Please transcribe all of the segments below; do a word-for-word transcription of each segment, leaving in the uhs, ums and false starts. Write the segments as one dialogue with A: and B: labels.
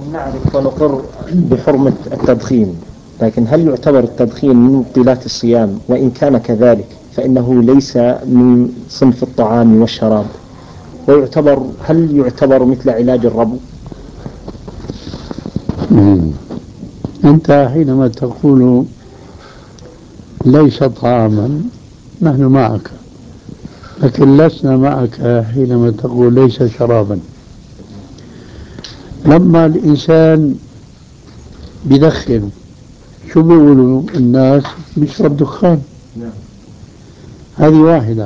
A: نعرف ونقر بحرمة التدخين، لكن هل يعتبر التدخين من مبطلات الصيام؟ وإن كان كذلك فإنه ليس من صنف الطعام والشراب، ويعتبر هل يعتبر مثل علاج الربو؟
B: مم. أنت حينما تقول ليس طعاما نحن معك، لكن لسنا معك حينما تقول ليس شرابا. لما الإنسان بدخن شو بيقولوا الناس؟ بيشرب دخان. هذه واحدة.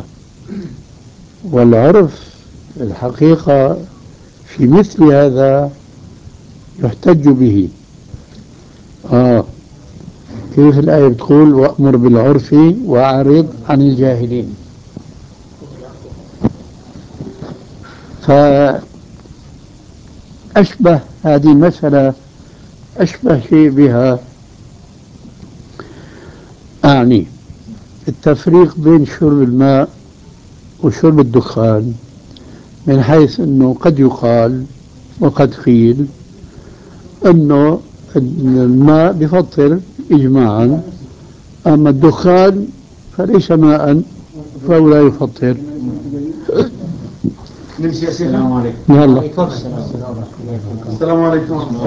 B: والعرف الحقيقة في مثل هذا يحتج به. آه كيف الآية بتقول وأمر بالعرف وأعرض عن الجاهلين. فأشبه هذه المسألة أشبه شيء بها، أعني التفريق بين شرب الماء وشرب الدخان، من حيث أنه قد يقال وقد قيل أنه الماء بفطر إجماعا، أما الدخان فليس ماء فهو لا يفطر.
C: السلام عليكم.
B: يلا.
C: السلام عليكم.